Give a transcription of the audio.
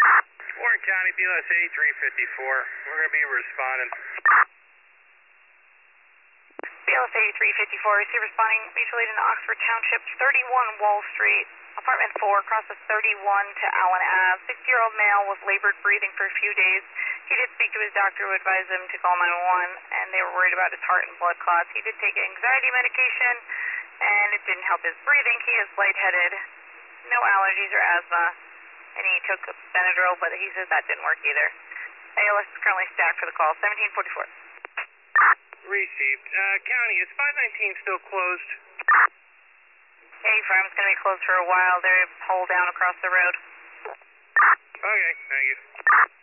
Warren County, BLS 8354. We're going to be responding. BLS 8354, is he responding? Mutual aid in Oxford Township, 31 Wall Street, apartment 4, crosses 31 to Allen Ave. 60-year-old male with labored breathing for a few days. He did speak to his doctor who advised him to call 911, and they were worried about his heart and blood clots. He did take anxiety medication, and it didn't help his breathing. He is lightheaded, no allergies or asthma, and he took Benadryl, but he says that didn't work either. ALS is currently stacked for the call, 1744. Received. County, is 519 still closed? A-Farm's going to be closed for a while. They're pulled down across the road. Okay, thank you.